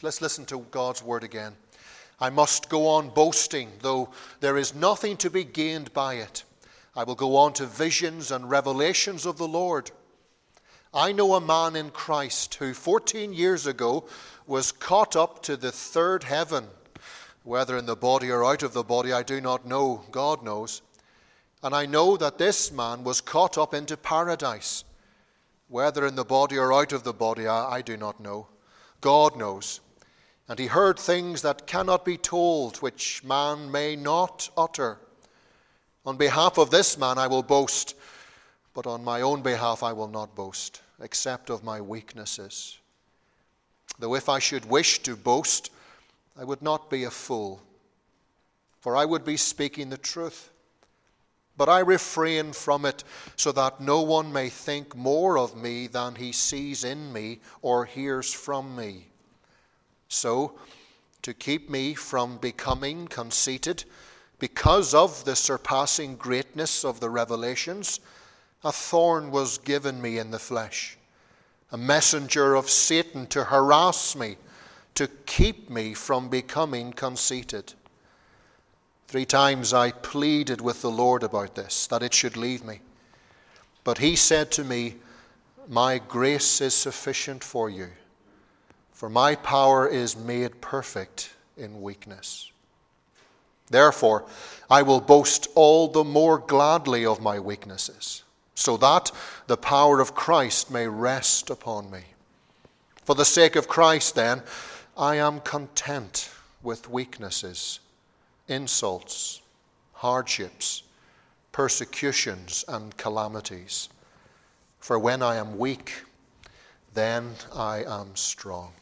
Let's listen to God's word again. I must go on boasting, though there is nothing to be gained by it. I will go on to visions and revelations of the Lord. I know a man in Christ who 14 years ago was caught up to the third heaven. Whether in the body or out of the body, I do not know. God knows. And I know that this man was caught up into paradise. Whether in the body or out of the body, I do not know. God knows. And he heard things that cannot be told, which man may not utter. On behalf of this man I will boast, but on my own behalf I will not boast, except of my weaknesses. Though if I should wish to boast, I would not be a fool, for I would be speaking the truth. But I refrain from it, so that no one may think more of me than he sees in me or hears from me. So, to keep me from becoming conceited, because of the surpassing greatness of the revelations, a thorn was given me in the flesh, a messenger of Satan to harass me, to keep me from becoming conceited. 3 times I pleaded with the Lord about this, that it should leave me. But he said to me, my grace is sufficient for you, for my power is made perfect in weakness. Therefore, I will boast all the more gladly of my weaknesses, so that the power of Christ may rest upon me. For the sake of Christ, then, I am content with weaknesses, insults, hardships, persecutions, and calamities. For when I am weak, then I am strong.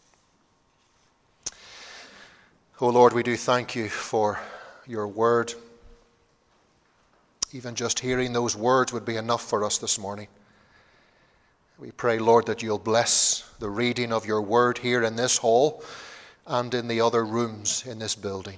O Lord, we do thank you for your word. Even just hearing those words would be enough for us this morning. We pray, Lord, that you'll bless the reading of your word here in this hall and in the other rooms in this building.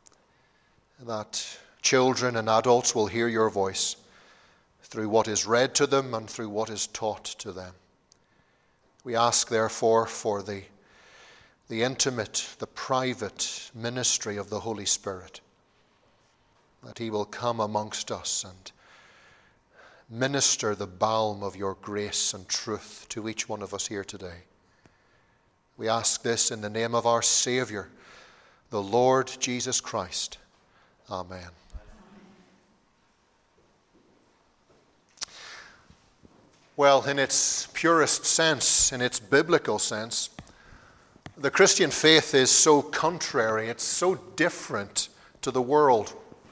That children and adults will hear your voice through what is read to them and through what is taught to them. We ask, therefore, for the intimate, the private ministry of the Holy Spirit, that he will come amongst us and minister the balm of your grace and truth to each one of us here today. We ask this in the name of our Savior, the Lord Jesus Christ. Amen. Well, in its purest sense, in its biblical sense, the Christian faith is so contrary, it's so different to the world,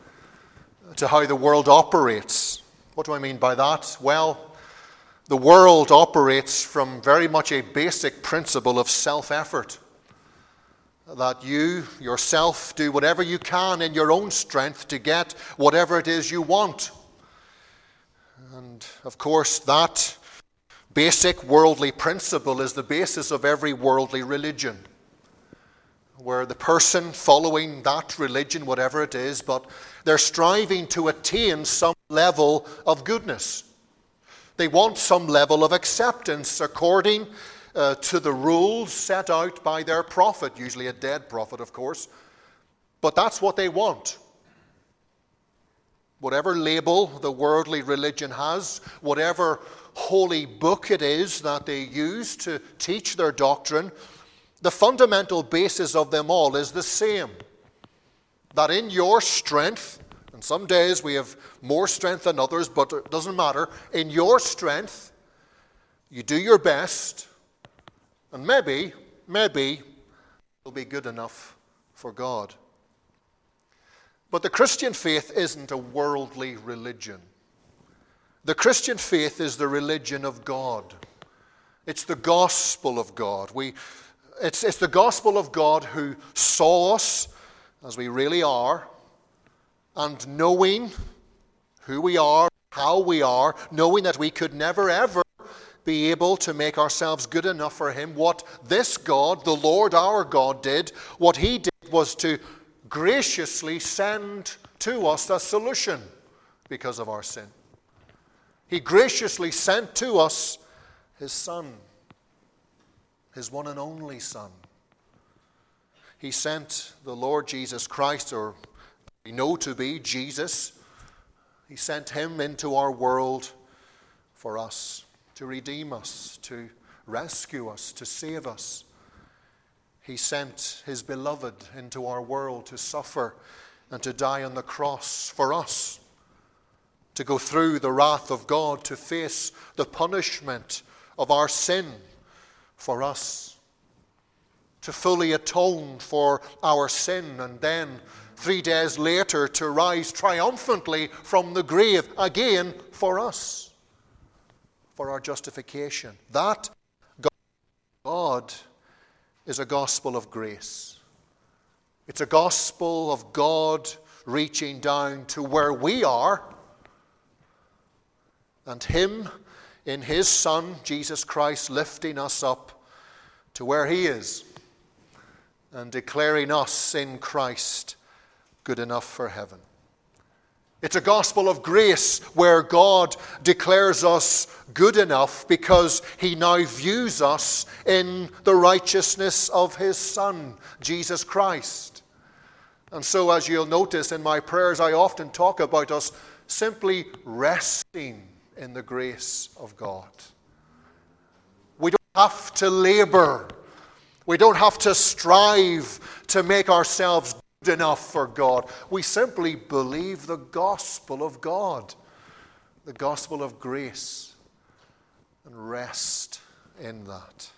to how the world operates. What do I mean by that? Well, the world operates from very much a basic principle of self-effort. That you yourself do whatever you can in your own strength to get whatever it is you want. And of course, that basic worldly principle is the basis of every worldly religion, where the person following that religion, whatever it is, but they're striving to attain some level of goodness. They want some level of acceptance according to the rules set out by their prophet, usually a dead prophet, of course. But that's what they want. Whatever label the worldly religion has, whatever holy book it is that they use to teach their doctrine, the fundamental basis of them all is the same. That in your strength, and some days we have more strength than others, but it doesn't matter, in your strength, you do your best, and maybe it'll be good enough for God. But the Christian faith isn't a worldly religion. The Christian faith is the religion of God. It's the gospel of God. It's the gospel of God who saw us as we really are, and knowing who we are, how we are, knowing that we could never ever be able to make ourselves good enough for him, what this God, the Lord our God, did, what he did was to graciously send to us a solution because of our sin. He graciously sent to us his Son, his one and only Son, He sent the Lord Jesus Christ, or we know to be Jesus. He sent him into our world for us, to redeem us, to rescue us, to save us. He sent his beloved into our world to suffer and to die on the cross for us, to go through the wrath of God, to face the punishment of our sin for us, to fully atone for our sin, and then 3 days later to rise triumphantly from the grave again for us, for our justification. That God is a gospel of grace. It's a gospel of God reaching down to where we are, and him in his Son, Jesus Christ, lifting us up to where he is and declaring us in Christ good enough for heaven. It's a gospel of grace where God declares us good enough because he now views us in the righteousness of his Son, Jesus Christ. And so, as you'll notice in my prayers, I often talk about us simply resting in the grace of God. We don't have to labor. We don't have to strive to make ourselves good enough for God. We simply believe the gospel of God, the gospel of grace, and rest in that.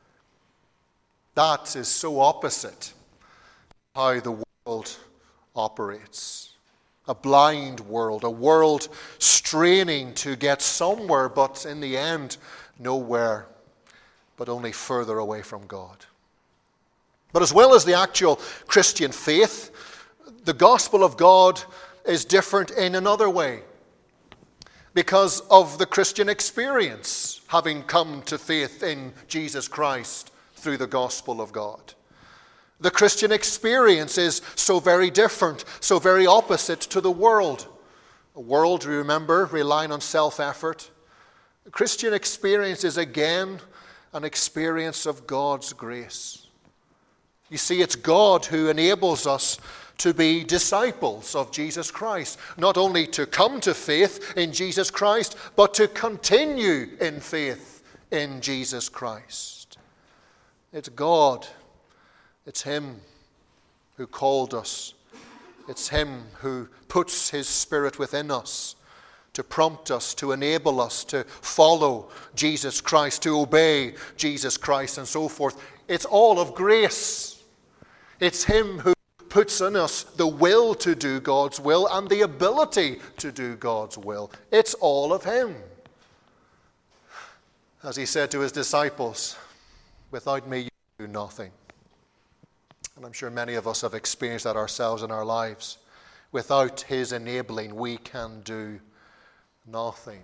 That is so opposite how the world operates. A blind world, a world straining to get somewhere, but in the end, nowhere, but only further away from God. But as well as the actual Christian faith, the gospel of God is different in another way, because of the Christian experience, having come to faith in Jesus Christ through the gospel of God. The Christian experience is so very different, so very opposite to the world. A world, remember, relying on self-effort. The Christian experience is again an experience of God's grace. You see, it's God who enables us to be disciples of Jesus Christ. Not only to come to faith in Jesus Christ, but to continue in faith in Jesus Christ. It's God. It's him who called us. It's him who puts his Spirit within us to prompt us, to enable us to follow Jesus Christ, to obey Jesus Christ, and so forth. It's all of grace. It's him who puts in us the will to do God's will and the ability to do God's will. It's all of him. As he said to his disciples, "Without me you do nothing." And I'm sure many of us have experienced that ourselves in our lives. Without his enabling, we can do nothing.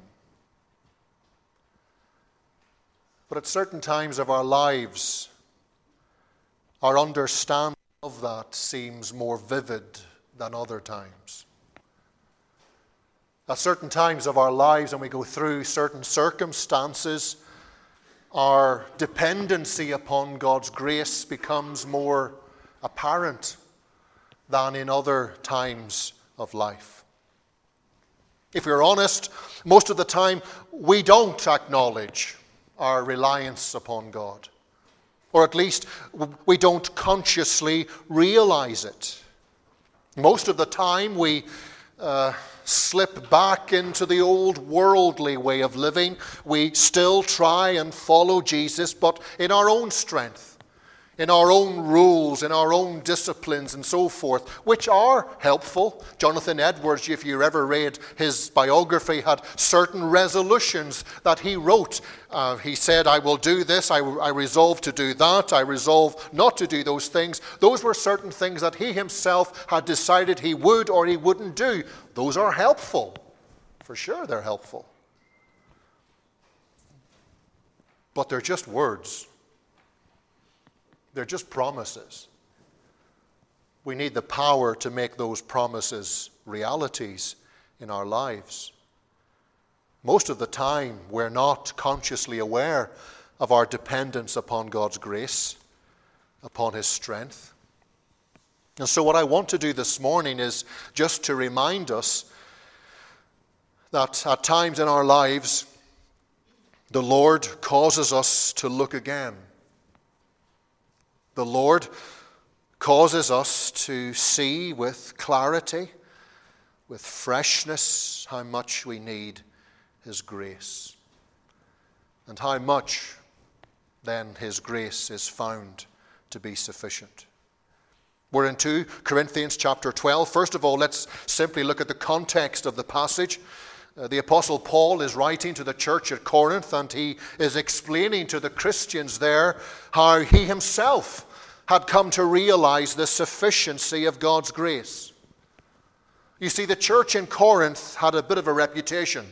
But at certain times of our lives, our understanding of that seems more vivid than other times. At certain times of our lives, when we go through certain circumstances, our dependency upon God's grace becomes more apparent than in other times of life. If we're honest, most of the time we don't acknowledge our reliance upon God. Or at least we don't consciously realize it. Most of the time we slip back into the old worldly way of living. We still try and follow Jesus, but in our own strength, in our own rules, in our own disciplines and so forth, which are helpful. Jonathan Edwards, if you ever read his biography, had certain resolutions that he wrote. He said, "I will do this, I resolve to do that, I resolve not to do those things." Those were certain things that he himself had decided he would or he wouldn't do. Those are helpful. For sure they're helpful. But they're just words. They're just promises. We need the power to make those promises realities in our lives. Most of the time, we're not consciously aware of our dependence upon God's grace, upon his strength. And so what I want to do this morning is just to remind us that at times in our lives, the Lord causes us to look again. The Lord causes us to see with clarity, with freshness, how much we need His grace. And how much then His grace is found to be sufficient. We're in 2 Corinthians chapter 12. First of all, let's simply look at the context of the passage. The Apostle Paul is writing to the church at Corinth, and he is explaining to the Christians there how he himself had come to realize the sufficiency of God's grace. You see, the church in Corinth had a bit of a reputation.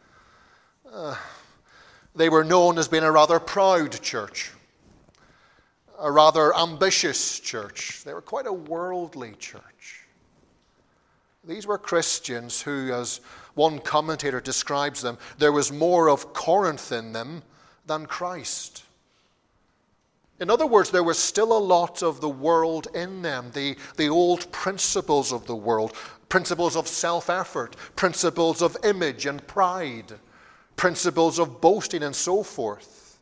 They were known as being a rather proud church, a rather ambitious church. They were quite a worldly church. These were Christians who, as one commentator describes them, there was more of Corinth in them than Christ. In other words, there was still a lot of the world in them, the old principles of the world, principles of self-effort, principles of image and pride, principles of boasting and so forth.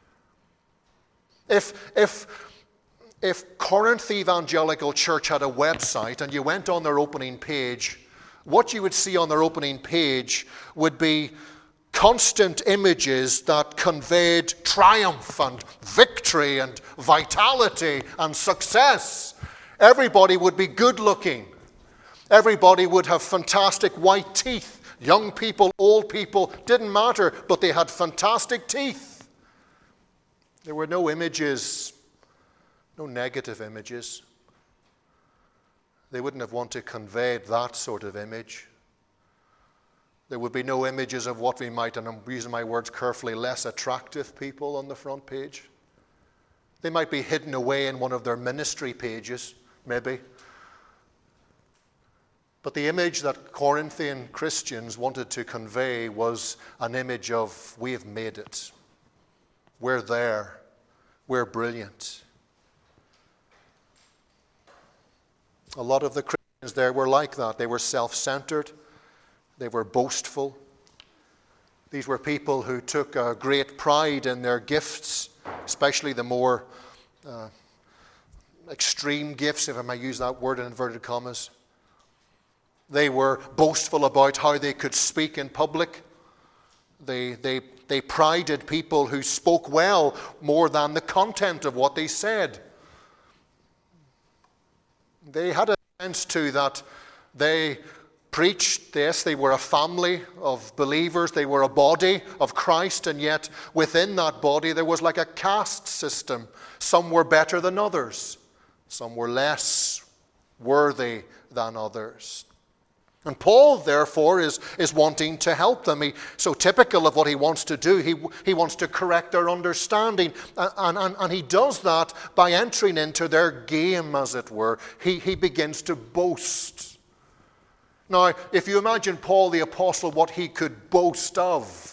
If Corinth Evangelical Church had a website and you went on their opening page, what you would see on their opening page would be constant images that conveyed triumph and victory and vitality and success. Everybody would be good looking. Everybody would have fantastic white teeth. Young people, old people, didn't matter, but they had fantastic teeth. There were no images, no negative images. They wouldn't have wanted to convey that sort of image. There would be no images of what we might, and I'm using my words carefully, less attractive people on the front page. They might be hidden away in one of their ministry pages, maybe. But the image that Corinthian Christians wanted to convey was an image of, we have made it. We're there. We're brilliant. A lot of the Christians there were like that. They were self-centered. They were boastful. These were people who took a great pride in their gifts, especially the more extreme gifts, if I may use that word in inverted commas. They were boastful about how they could speak in public. They prided people who spoke well more than the content of what they said. They had a sense too that they preached, yes, they were a family of believers, they were a body of Christ, and yet within that body there was like a caste system. Some were better than others. Some were less worthy than others. And Paul, therefore, is wanting to help them. So typical of what he wants to do, he wants to correct their understanding. And he does that by entering into their game, as it were. He begins to boast. Now, if you imagine Paul the Apostle, what he could boast of,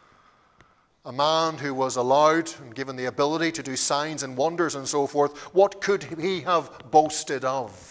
a man who was allowed and given the ability to do signs and wonders and so forth, what could he have boasted of?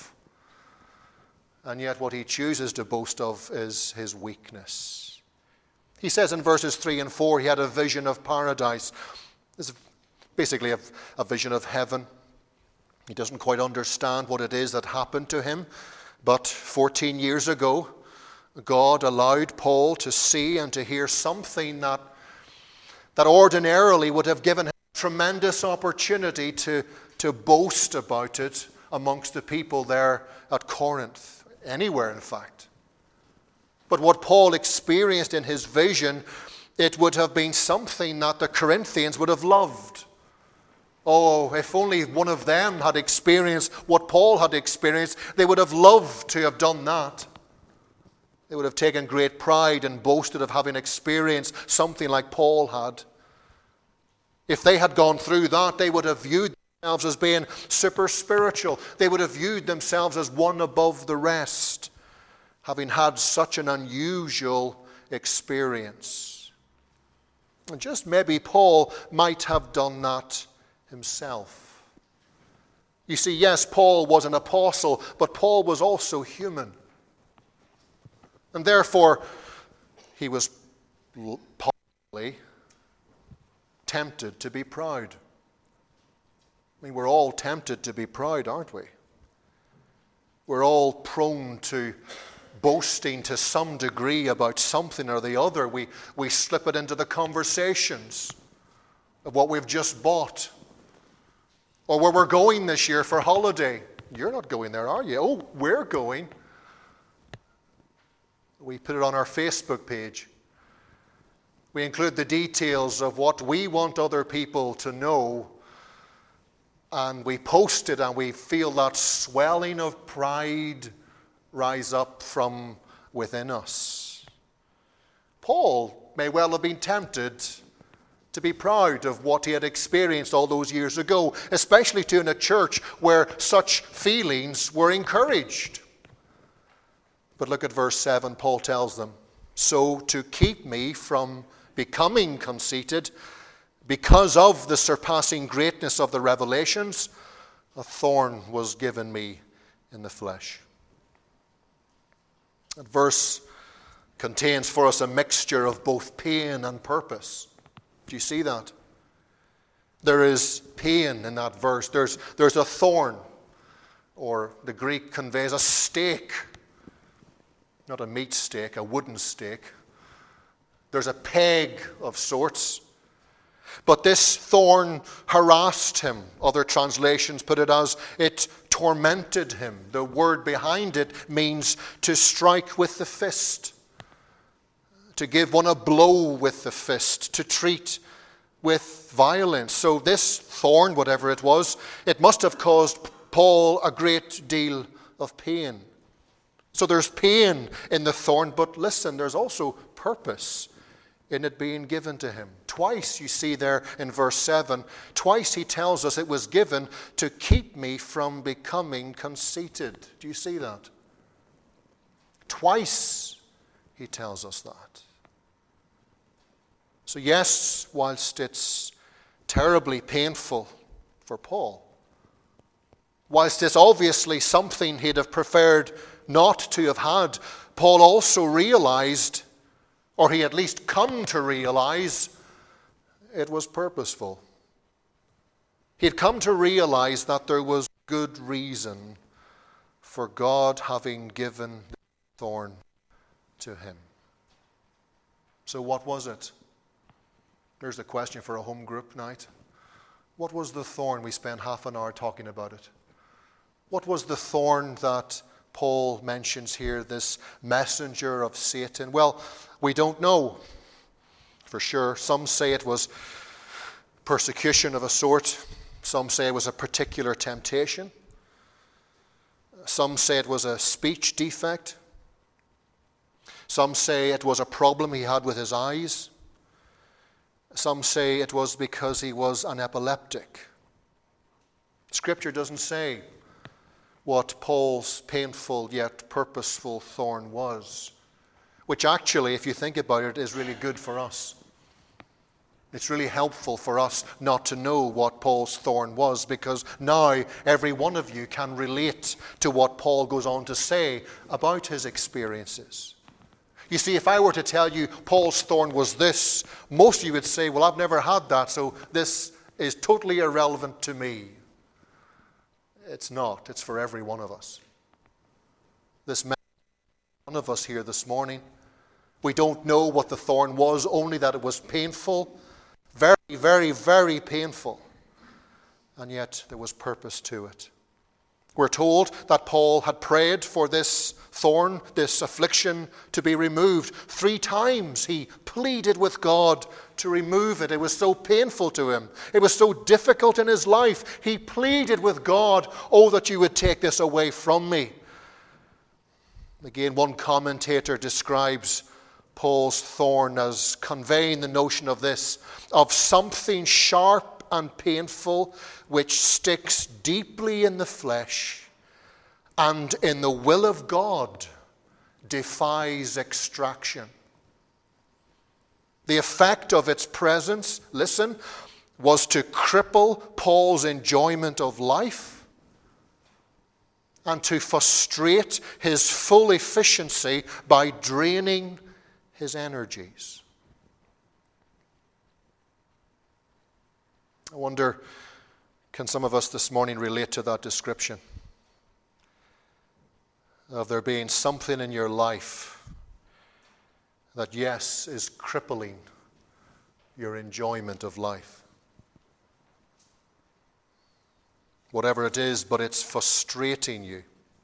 And yet what he chooses to boast of is his weakness. He says in verses 3 and 4, he had a vision of paradise. This is basically a vision of heaven. He doesn't quite understand what it is that happened to him. But 14 years ago, God allowed Paul to see and to hear something that ordinarily would have given him tremendous opportunity to boast about it amongst the people there at Corinth. Anywhere, in fact. But what Paul experienced in his vision, it would have been something that the Corinthians would have loved. Oh, if only one of them had experienced what Paul had experienced, they would have loved to have done that. They would have taken great pride and boasted of having experienced something like Paul had. If they had gone through that, they would have viewed themselves as being super spiritual. They would have viewed themselves as one above the rest, having had such an unusual experience. And just maybe Paul might have done that himself. You see, yes, Paul was an apostle, but Paul was also human. And therefore, he was possibly tempted to be proud. I mean, we're all tempted to be proud, aren't we? We're all prone to boasting to some degree about something or the other. We slip it into the conversations of what we've just bought, or where we're going this year for holiday. You're not going there, are you? Oh, we're going. We put it on our Facebook page. We include the details of what we want other people to know, and we post it, and we feel that swelling of pride rise up from within us. Paul may well have been tempted to be proud of what he had experienced all those years ago, especially to in a church where such feelings were encouraged. But look at verse 7. Paul tells them, "So to keep me from becoming conceited, because of the surpassing greatness of the revelations, a thorn was given me in the flesh." That verse contains for us a mixture of both pain and purpose. Do you see that? There is pain in that verse. There's a thorn, or the Greek conveys a stake. Not a meat stake, a wooden stake. There's a peg of sorts. But this thorn harassed him. Other translations put it as it tormented him. The word behind it means to strike with the fist, to give one a blow with the fist, to treat with violence. So this thorn, whatever it was, it must have caused Paul a great deal of pain. So there's pain in the thorn, but listen, there's also purpose in it being given to him. Twice, you see there in verse 7, twice he tells us it was given to keep me from becoming conceited. Do you see that? Twice he tells us that. So yes, whilst it's terribly painful for Paul, whilst it's obviously something he'd have preferred not to have had, Paul also realized, or he at least come to realize, it was purposeful. He had come to realize that there was good reason for God having given the thorn to him. So what was it? There's the question for a home group night. What was the thorn? We spent half an hour talking about it. What was the thorn that Paul mentions here, this messenger of Satan? Well, we don't know for sure. Some say it was persecution of a sort. Some say it was a particular temptation. Some say it was a speech defect. Some say it was a problem he had with his eyes. Some say it was because he was an epileptic. Scripture doesn't say what Paul's painful yet purposeful thorn was, which actually, if you think about it, is really good for us. It's really helpful for us not to know what Paul's thorn was, because now every one of you can relate to what Paul goes on to say about his experiences. You see, if I were to tell you Paul's thorn was this, most of you would say, well, I've never had that, so this is totally irrelevant to me. It's not. It's for every one of us. This man, one of us here this morning, we don't know what the thorn was, only that it was painful, very, very, very painful. And yet there was purpose to it. We're told that Paul had prayed for this thorn, this affliction, to be removed. 3 times he pleaded with God to remove it. It was so painful to him. It was so difficult in his life. He pleaded with God, "Oh, that you would take this away from me." Again, one commentator describes Paul's thorn as conveying the notion of this, of something sharp and painful which sticks deeply in the flesh and in the will of God defies extraction. The effect of its presence, listen, was to cripple Paul's enjoyment of life and to frustrate his full efficiency by draining his energies. I wonder, can some of us this morning relate to that description? Of there being something in your life that, yes, is crippling your enjoyment of life. Whatever it is, but it's frustrating you.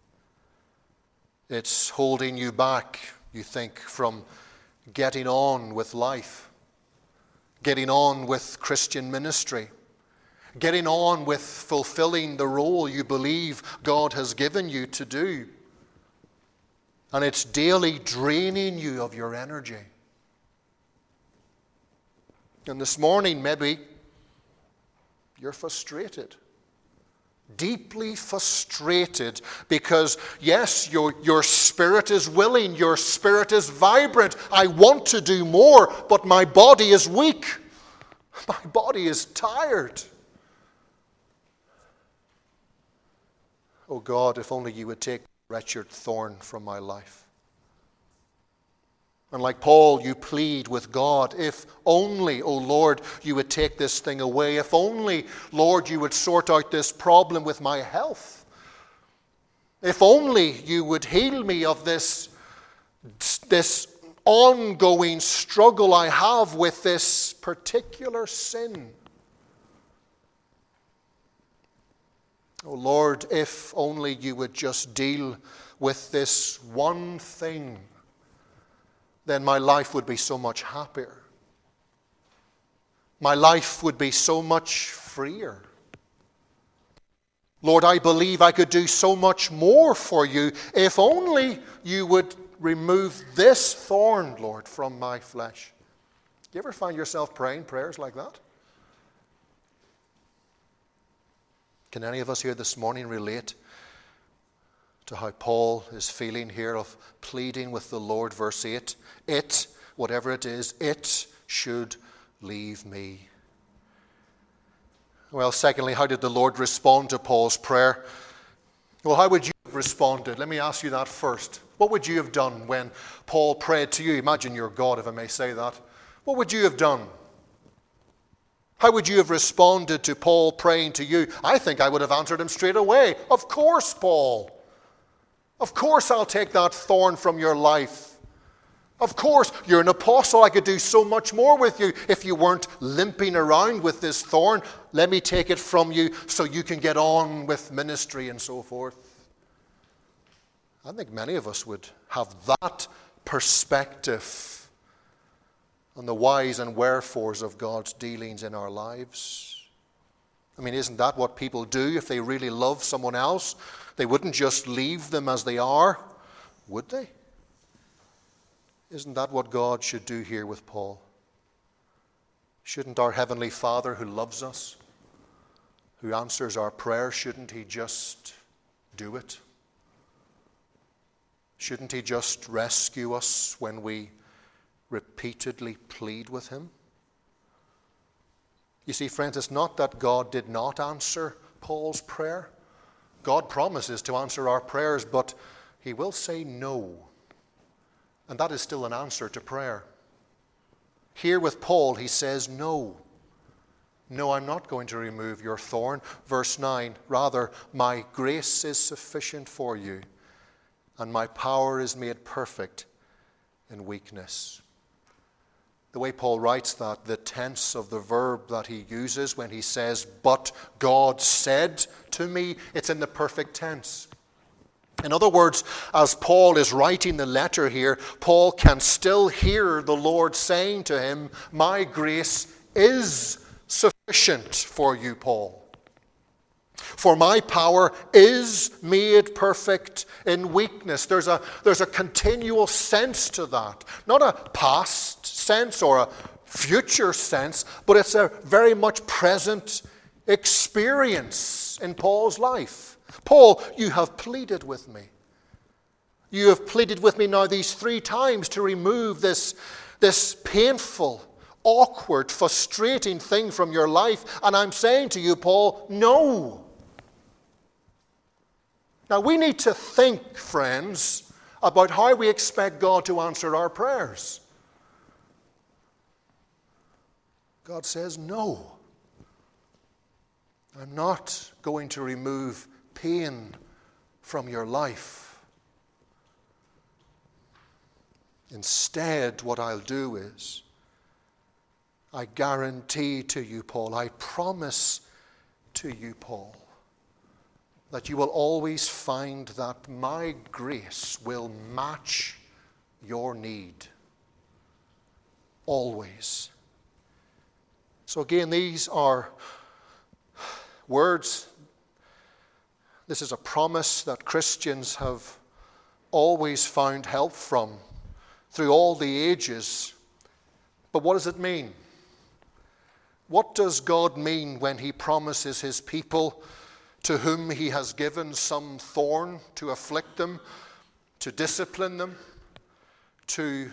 It's holding you back, you think, from getting on with life, getting on with Christian ministry, getting on with fulfilling the role you believe God has given you to do. And it's daily draining you of your energy. And this morning, maybe you're frustrated. Deeply frustrated because, yes, your spirit is willing, your spirit is vibrant. I want to do more, but my body is weak. My body is tired. Oh God, if only you would take the wretched thorn from my life. And like Paul, you plead with God, if only, oh Lord, you would take this thing away. If only, Lord, you would sort out this problem with my health. If only you would heal me of this ongoing struggle I have with this particular sin. Oh Lord, if only you would just deal with this one thing, then my life would be so much happier. My life would be so much freer. Lord, I believe I could do so much more for you if only you would remove this thorn, Lord, from my flesh. Do you ever find yourself praying prayers like that? Can any of us here this morning relate to how Paul is feeling here of pleading with the Lord? Verse 8, it, whatever it is, it should leave me. Well, secondly, how did the Lord respond to Paul's prayer? Well, how would you have responded? Let me ask you that first. What would you have done when Paul prayed to you? Imagine you're God, if I may say that. What would you have done? How would you have responded to Paul praying to you? I think I would have answered him straight away. Of course, Paul. Of course I'll take that thorn from your life. Of course, you're an apostle. I could do so much more with you if you weren't limping around with this thorn. Let me take it from you so you can get on with ministry and so forth. I think many of us would have that perspective on the whys and wherefores of God's dealings in our lives. I mean, isn't that what people do if they really love someone else? They wouldn't just leave them as they are, would they? Isn't that what God should do here with Paul? Shouldn't our Heavenly Father who loves us, who answers our prayers, shouldn't He just do it? Shouldn't He just rescue us when we repeatedly plead with Him? You see, friends, it's not that God did not answer Paul's prayer. God promises to answer our prayers, but He will say no. And that is still an answer to prayer. Here with Paul, he says no. No, I'm not going to remove your thorn. Verse 9, rather, my grace is sufficient for you, and my power is made perfect in weakness. The way Paul writes that, the tense of the verb that he uses when he says, but God said to me, it's in the perfect tense. In other words, as Paul is writing the letter here, Paul can still hear the Lord saying to him, my grace is sufficient for you, Paul. For my power is made perfect in weakness. There's a continual sense to that. Not a past sense or a future sense, but it's a very much present experience in Paul's life. Paul, you have pleaded with me. You have pleaded with me now these 3 times to remove this painful, awkward, frustrating thing from your life. And I'm saying to you, Paul, no. Now, we need to think, friends, about how we expect God to answer our prayers. God says, no. I'm not going to remove pain from your life. Instead, what I'll do is, I guarantee to you, Paul, I promise to you, Paul, that you will always find that my grace will match your need. Always. So again, these are words. This is a promise that Christians have always found help from through all the ages. But what does it mean? What does God mean when he promises his people, to whom he has given some thorn to afflict them, to discipline them, to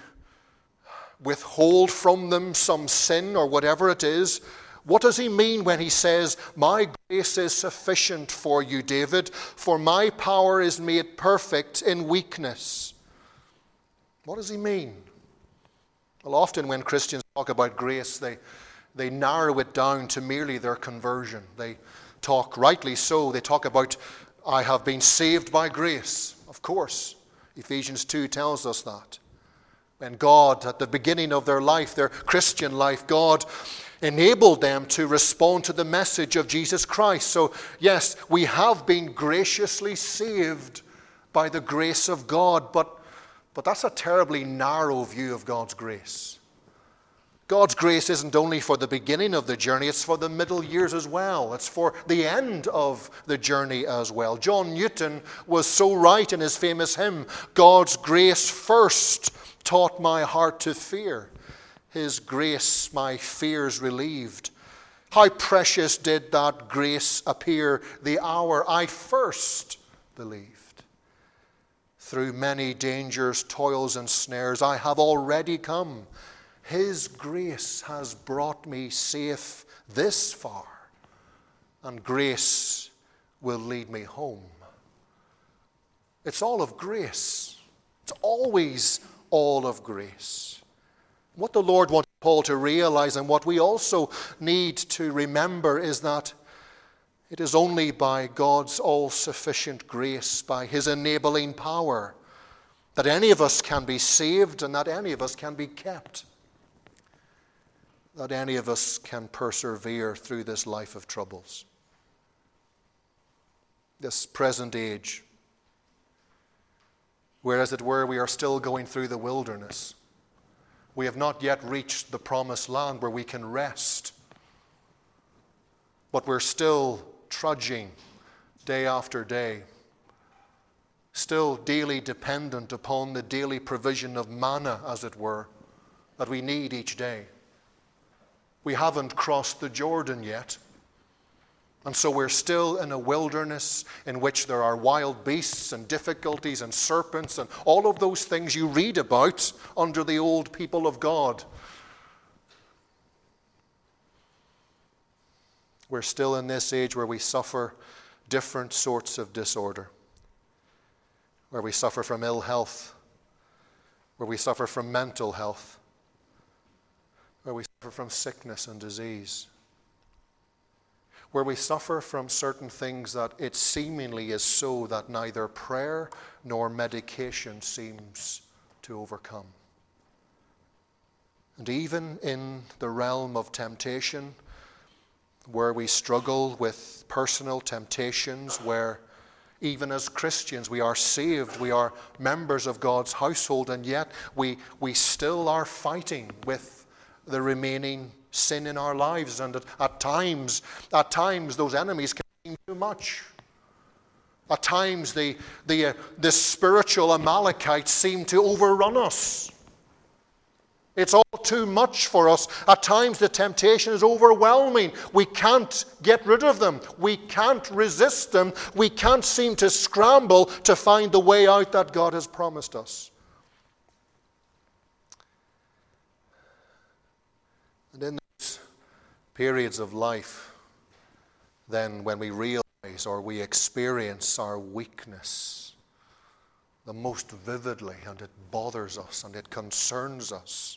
withhold from them some sin or whatever it is? What does he mean when he says, my grace is sufficient for you, David, for my power is made perfect in weakness? What does he mean? Well, often when Christians talk about grace, they narrow it down to merely their conversion. They talk, rightly so, they talk about, I have been saved by grace. Of course, Ephesians 2 tells us that. When God, at the beginning of their life, their Christian life, God enabled them to respond to the message of Jesus Christ. So, yes, we have been graciously saved by the grace of God, but that's a terribly narrow view of God's grace. God's grace isn't only for the beginning of the journey, it's for the middle years as well. It's for the end of the journey as well. John Newton was so right in his famous hymn, God's grace first taught my heart to fear. His grace my fears relieved. How precious did that grace appear the hour I first believed. Through many dangers, toils, and snares, I have already come. His grace has brought me safe this far, and grace will lead me home. It's all of grace. It's always all of grace. What the Lord wanted Paul to realize, and what we also need to remember, is that it is only by God's all-sufficient grace, by his enabling power, that any of us can be saved and that any of us can be kept, that any of us can persevere through this life of troubles. This present age, where, as it were, we are still going through the wilderness. We have not yet reached the promised land where we can rest. But we're still trudging day after day, still daily dependent upon the daily provision of manna, as it were, that we need each day. We haven't crossed the Jordan yet. And so we're still in a wilderness in which there are wild beasts and difficulties and serpents and all of those things you read about under the old people of God. We're still in this age where we suffer different sorts of disorder, where we suffer from ill health, where we suffer from mental health, where we suffer from sickness and disease, where we suffer from certain things that it seemingly is so that neither prayer nor medication seems to overcome. And even in the realm of temptation, where we struggle with personal temptations, where even as Christians we are saved, we are members of God's household, and yet we still are fighting with the remaining sin in our lives, and at times those enemies can seem too much. At times the spiritual Amalekites seem to overrun us. It's all too much for us. At times the temptation is overwhelming. We can't get rid of them. We can't resist them. We can't seem to scramble to find the way out that God has promised us. And in those periods of life, then when we realize or we experience our weakness the most vividly, and it bothers us and it concerns us,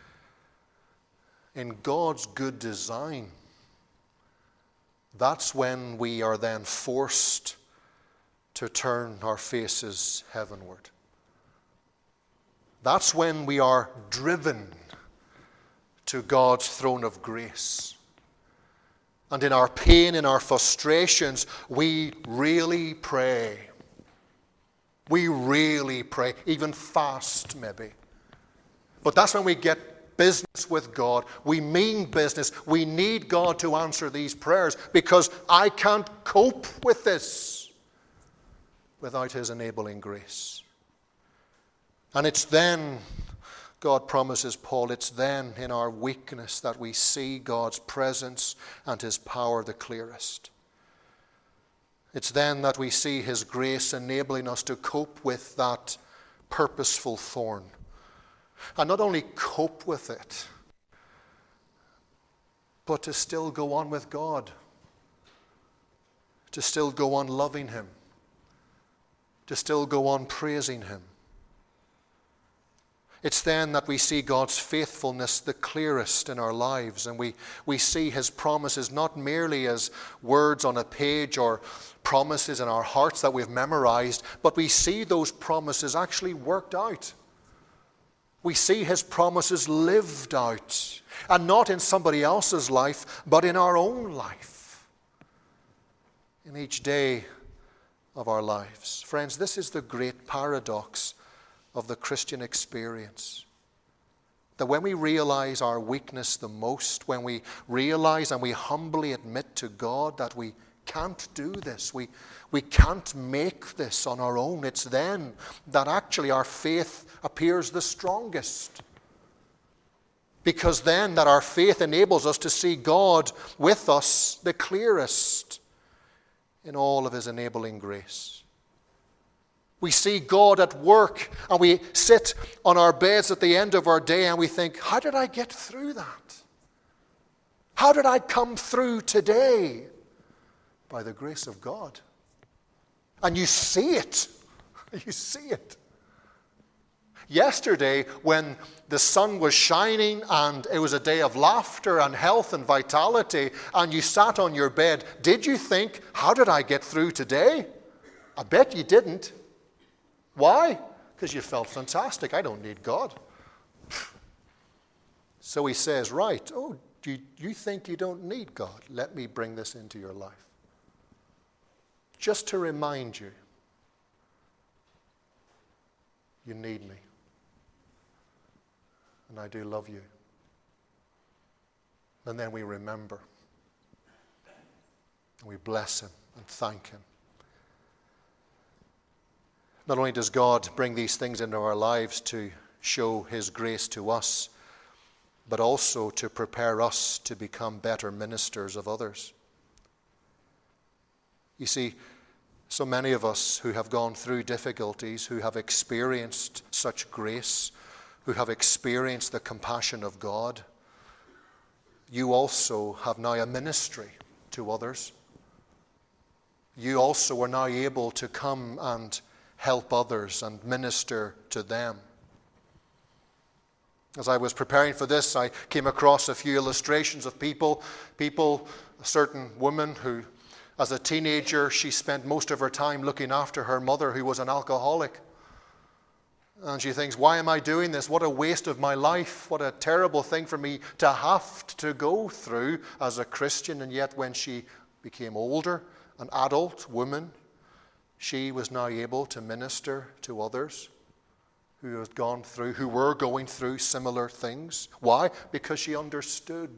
in God's good design, that's when we are then forced to turn our faces heavenward. That's when we are driven to God's throne of grace. And in our pain, in our frustrations, we really pray. We really pray, even fast maybe. But that's when we get business with God. We mean business. We need God to answer these prayers because I can't cope with this without His enabling grace. And it's then, God promises Paul, it's then in our weakness that we see God's presence and His power the clearest. It's then that we see His grace enabling us to cope with that purposeful thorn. And not only cope with it, but to still go on with God. To still go on loving Him. To still go on praising Him. It's then that we see God's faithfulness the clearest in our lives, and we see His promises not merely as words on a page or promises in our hearts that we've memorized, but we see those promises actually worked out. We see His promises lived out, and not in somebody else's life, but in our own life, in each day of our lives. Friends, this is the great paradox of the Christian experience. That when we realize our weakness the most, when we realize and we humbly admit to God that we can't do this, we can't make this on our own, it's then that actually our faith appears the strongest. Because then that our faith enables us to see God with us the clearest in all of His enabling grace. We see God at work, and we sit on our beds at the end of our day and we think, how did I get through that? How did I come through today? By the grace of God. And you see it. You see it. Yesterday, when the sun was shining and it was a day of laughter and health and vitality, and you sat on your bed, did you think, how did I get through today? I bet you didn't. Why? Because you felt fantastic. I don't need God. So He says, right, do you think you don't need God? Let me bring this into your life. Just to remind you, you need me. And I do love you. And then we remember. And we bless Him and thank Him. Not only does God bring these things into our lives to show His grace to us, but also to prepare us to become better ministers of others. You see, so many of us who have gone through difficulties, who have experienced such grace, who have experienced the compassion of God, you also have now a ministry to others. You also are now able to come and help others and minister to them. As I was preparing for this, I came across a few illustrations of people, a certain woman who, as a teenager, she spent most of her time looking after her mother, who was an alcoholic. And she thinks, why am I doing this? What a waste of my life. What a terrible thing for me to have to go through as a Christian. And yet when she became older, an adult woman, she was now able to minister to others who were going through similar things. Why? Because she understood.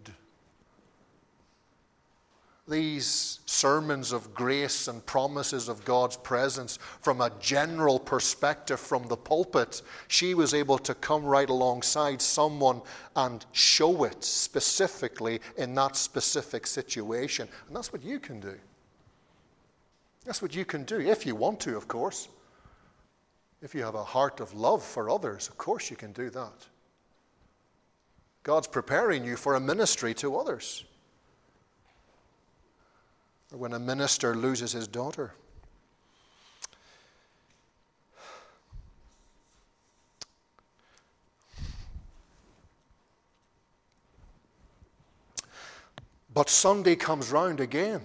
These sermons of grace and promises of God's presence from a general perspective from the pulpit, she was able to come right alongside someone and show it specifically in that specific situation. And that's what you can do. That's what you can do, if you want to, of course. If you have a heart of love for others, of course you can do that. God's preparing you for a ministry to others. or when a minister loses his daughter. But Sunday comes round again,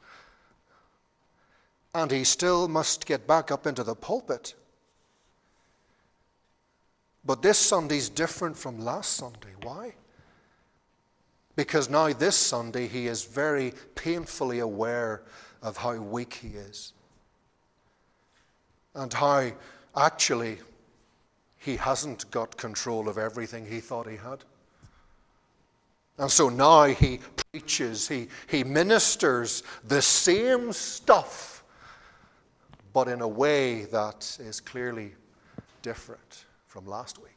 and he still must get back up into the pulpit. But this Sunday's different from last Sunday. Why? Because now this Sunday he is very painfully aware of how weak he is, and how actually he hasn't got control of everything he thought he had. And so now he preaches, he ministers the same stuff, but in a way that is clearly different from last week.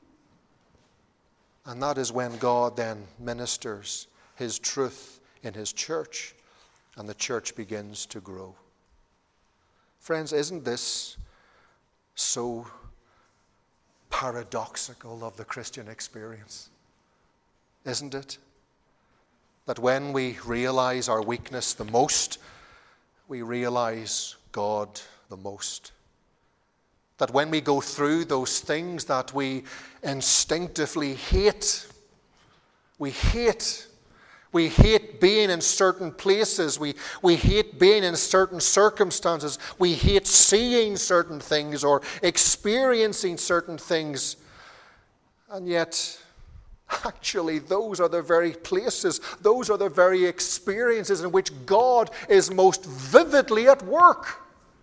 And that is when God then ministers his truth in his church, and the church begins to grow. Friends, isn't this so paradoxical of the Christian experience? Isn't it? That when we realize our weakness the most, we realize God the most. That when we go through those things that we instinctively hate, we hate being in certain places, we hate being in certain circumstances, we hate seeing certain things or experiencing certain things, and yet actually, those are the very places, those are the very experiences in which God is most vividly at work.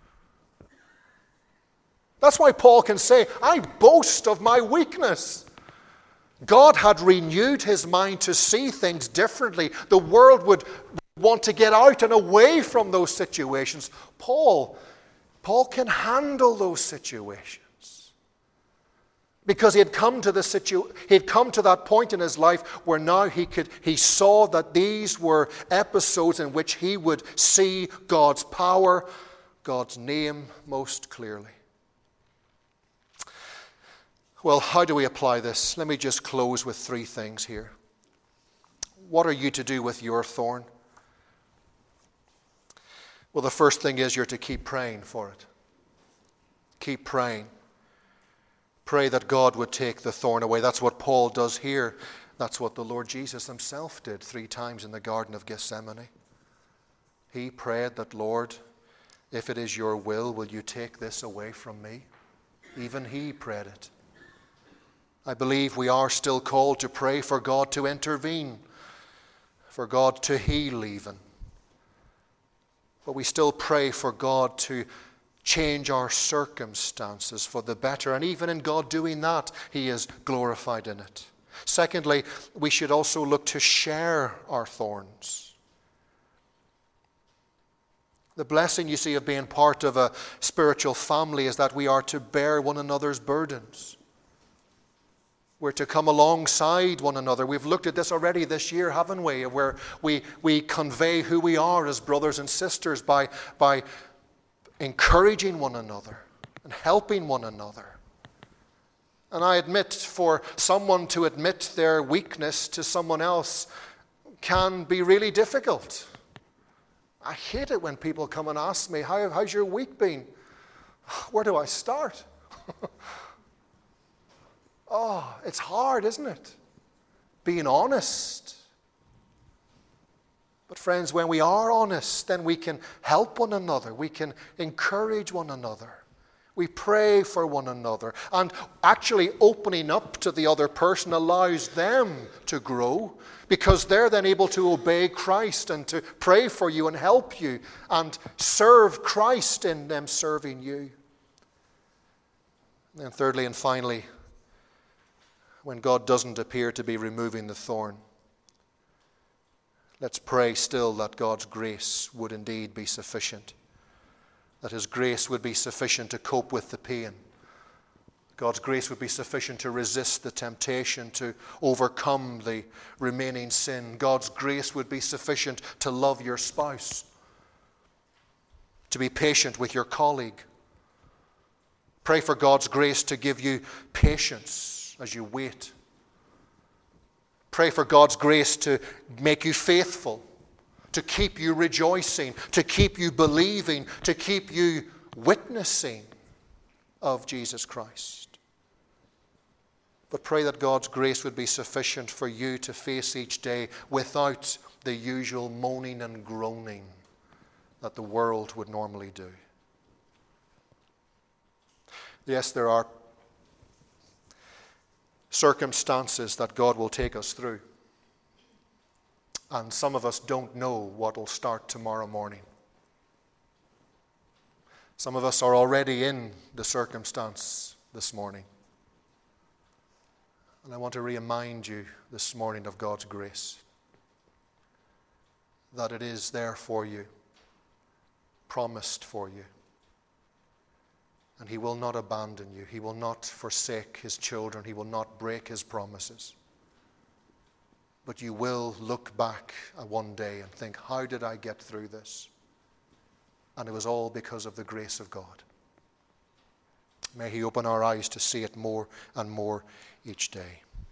That's why Paul can say, I boast of my weakness. God had renewed his mind to see things differently. The world would want to get out and away from those situations. Paul can handle those situations. Because he had come to that point in his life where now he saw that these were episodes in which he would see God's power, God's name most clearly. Well, how do we apply this? Let me just close with 3 things here. What are you to do with your thorn? Well, the first thing is you're to keep praying for it. Keep praying. Pray that God would take the thorn away. That's what Paul does here. That's what the Lord Jesus himself did 3 times in the Garden of Gethsemane. He prayed that, Lord, if it is your will you take this away from me? Even he prayed it. I believe we are still called to pray for God to intervene, for God to heal even. But we still pray for God to change our circumstances for the better. And even in God doing that, he is glorified in it. Secondly, we should also look to share our thorns. The blessing, you see, of being part of a spiritual family is that we are to bear one another's burdens. We're to come alongside one another. We've looked at this already this year, haven't we? Where we convey who we are as brothers and sisters by encouraging one another and helping one another. And I admit, for someone to admit their weakness to someone else can be really difficult. I hate it when people come and ask me, how's your week been? Where do I start? Oh, it's hard, isn't it? Being honest. But friends, when we are honest, then we can help one another. We can encourage one another. We pray for one another. And actually opening up to the other person allows them to grow, because they're then able to obey Christ and to pray for you and help you and serve Christ in them serving you. And then thirdly and finally, when God doesn't appear to be removing the thorn, let's pray still that God's grace would indeed be sufficient, that his grace would be sufficient to cope with the pain. God's grace would be sufficient to resist the temptation, to overcome the remaining sin. God's grace would be sufficient to love your spouse, to be patient with your colleague. Pray for God's grace to give you patience as you wait. Pray for God's grace to make you faithful, to keep you rejoicing, to keep you believing, to keep you witnessing of Jesus Christ. But pray that God's grace would be sufficient for you to face each day without the usual moaning and groaning that the world would normally do. Yes, there are circumstances that God will take us through. And some of us don't know what will start tomorrow morning. Some of us are already in the circumstance this morning. And I want to remind you this morning of God's grace, that it is there for you, promised for you. And He will not abandon you. He will not forsake His children. He will not break His promises. But you will look back one day and think, how did I get through this? And it was all because of the grace of God. May He open our eyes to see it more and more each day.